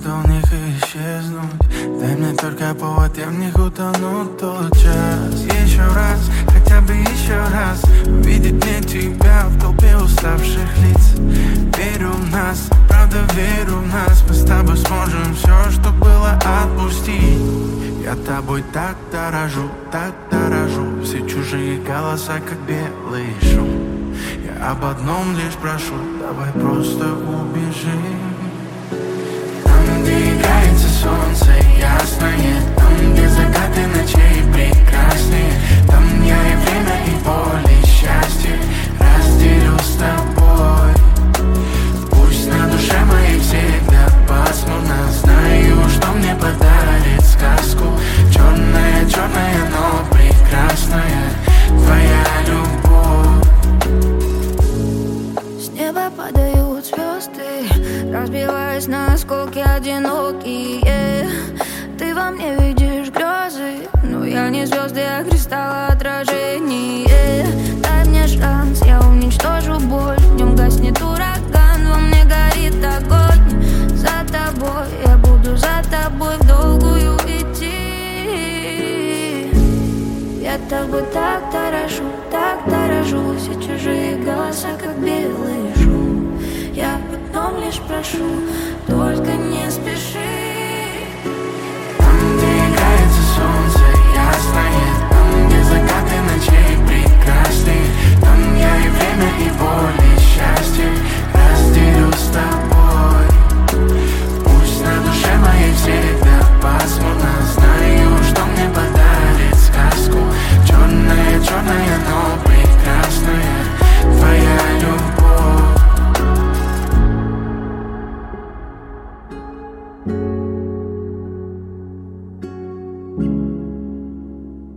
готов в них исчезнуть. Дай мне только повод, я в них утону тот час. Еще раз, хотя бы еще раз увидеть мне тебя в толпе уставших лиц. Верю в нас, правда верю в нас. Мы с тобой сможем все, что было, отпустить. Я тобой так дорожу, все чужие голоса, как белый шум. Я об одном лишь прошу, давай просто убежим. Там, где играется солнце ясное, там, где закаты ночей прекрасные, там я и время, и боль, и счастье разделю с тобой. Пусть на душе моей всегда пасмурно, знаю, что мне подарит сказку. Черная, черная, но прекрасная твоя любовь. С неба падают звезды, разбиваясь на осколки одинокие. Ты во мне видишь грезы, но я не звезды, а кристалл отражение. Дай мне шанс, я уничтожу боль. В нем гаснет ураган, во мне горит огонь. За тобой, я буду за тобой в долгую идти. Я тобой так дорожу, все чужие голоса, как белый шум. Я об одном лишь прошу, только не спеши. Там, где играется солнце ясное, там, где закаты ночей прекрасные, там я и время, и боль, и счастье разделю с тобой. Пусть на душе моей всегда пасмурно, знаю, что мне подарит сказку. Черная, черная, но прекрасная твоя любовь.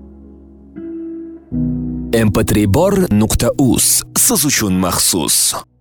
mp3bor.uz Siz uchun maxsus